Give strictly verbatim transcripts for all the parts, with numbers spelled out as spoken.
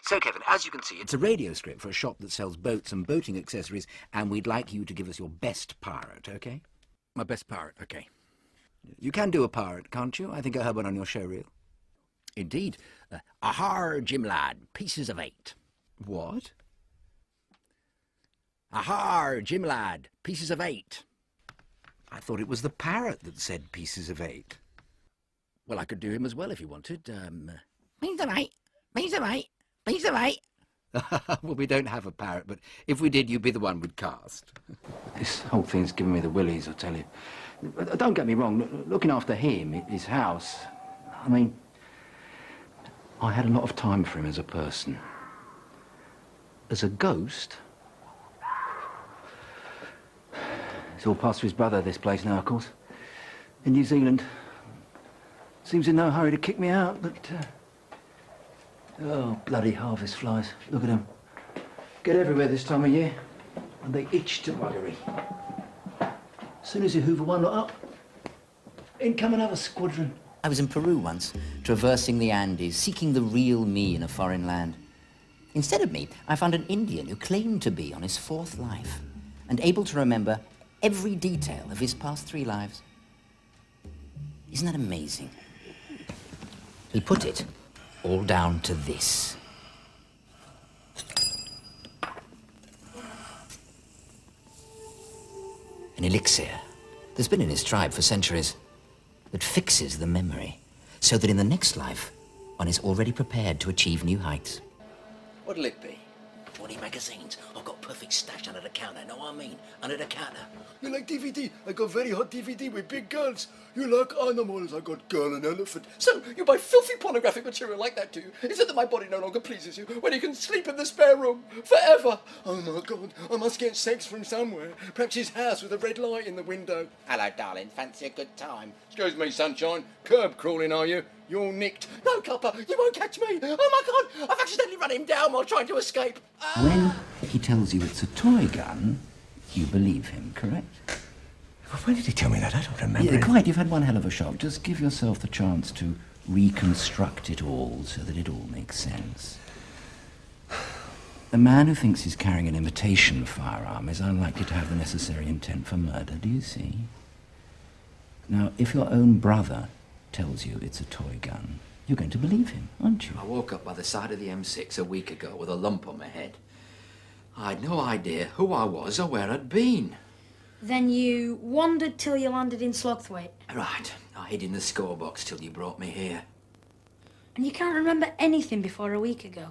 So, Kevin, as you can see, it's a radio script for a shop that sells boats and boating accessories, and we'd like you to give us your best pirate, OK? My best pirate, OK. You can do a pirate, can't you? I think I heard one on your showreel. Indeed. Uh, Ahar, Jim lad, pieces of eight. What? Ahar, Jim lad, pieces of eight. I thought it was the parrot that said pieces of eight. Well, I could do him as well if you wanted. Um, uh, Piece of eight, piece of eight, piece of eight. Well, we don't have a parrot, but if we did, you'd be the one we'd cast. This whole thing's giving me the willies, I tell you. Don't get me wrong, looking after him, his house, I mean, I had a lot of time for him as a person. As a ghost, it's all passed to his brother, this place now, of course. In New Zealand. Seems in no hurry to kick me out, but... Uh... Oh, bloody harvest flies. Look at them. Get everywhere this time of year. And they itch to buggery. As soon as you hoover one lot up, in come another squadron. I was in Peru once, traversing the Andes, seeking the real me in a foreign land. Instead of me, I found an Indian who claimed to be on his fourth life and able to remember every detail of his past three lives. Isn't that amazing? He put it all down to this. An elixir that's been in his tribe for centuries that fixes the memory so that in the next life, one is already prepared to achieve new heights. what'll it be? Twenty magazines. I've got perfect stash under the counter, know what I mean? Under the counter. You like D V D? I got very hot D V D with big girls. You like animals? I got girl and elephant. So, you buy filthy pornographic material like that, do you? Is it that my body no longer pleases you when you can sleep in the spare room forever? Oh my God, I must get sex from somewhere. Perhaps his house with a red light in the window. Hello, darling. Fancy a good time? Excuse me, sunshine. Curb crawling, are you? You're nicked. No, Copper, you won't catch me. Oh my God, I've accidentally run him down while trying to escape. Uh... When he tells you it's a toy gun, you believe him, correct? Well, when did he tell me that? I don't remember. Yeah, quite. You've had one hell of a shock. Just give yourself the chance to reconstruct it all so that it all makes sense. A man who thinks he's carrying an imitation firearm is unlikely to have the necessary intent for murder, do you see? Now, if your own brother tells you it's a toy gun, you're going to believe him, aren't you? I woke up by the side of the M six a week ago with a lump on my head. I had no idea who I was or where I'd been. Then you wandered till you landed in Slogthwaite. Right. I hid in the score box till you brought me here. And you can't remember anything before a week ago?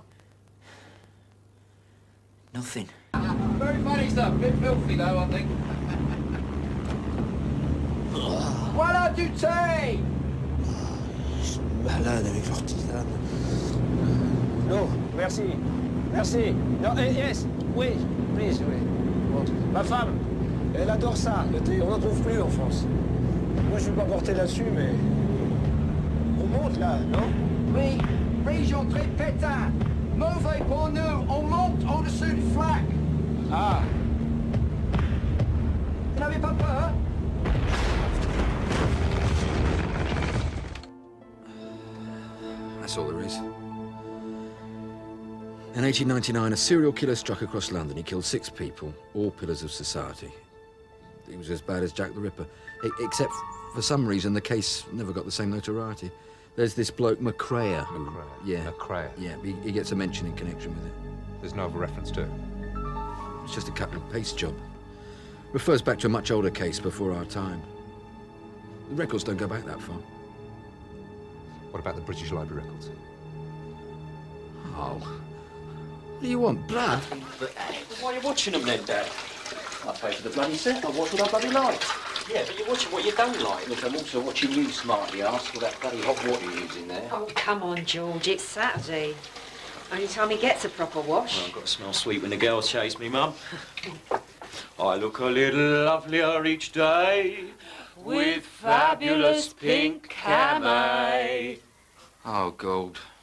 Nothing. Very funny stuff. Bit filthy, though, I think. Voilà du thé! Malade avec l'artisan. No, merci. Merci. No, eh, yes, oui, please, oui. Ma femme, elle adore ça, le thé. On n'en trouve plus en France. Moi, je ne vais pas porter là-dessus, mais... On monte, là, non? Oui, région très pétain. Mauvais pour nous. On monte au-dessus du flac. Ah. Vous n'avez pas peur? That's all there is. In eighteen ninety-nine, a serial killer struck across London. He killed six people, all pillars of society. He was as bad as Jack the Ripper, I except for some reason the case never got the same notoriety. There's this bloke, McCrea. who- McCrea? Yeah. McCrea? Yeah, he, he gets a mention in connection with it. There's no other reference to it. It's just a cut and paste job. Refers back to a much older case before our time. The records don't go back that far. What about the British Library records? Oh. What do you want, blood? Why are you watching them then, Dad? I pay for the bloody set. I watch what I bloody like. Yeah, but you're watching what you don't like. Look, I'm also watching you, smarty ass, with that bloody hot water you're using there. Oh, come on, George. It's Saturday. Only time he gets a proper wash. Well, I've got to smell sweet when the girls chase me, Mum. I look a little lovelier each day with fabulous pink came. Oh, gold.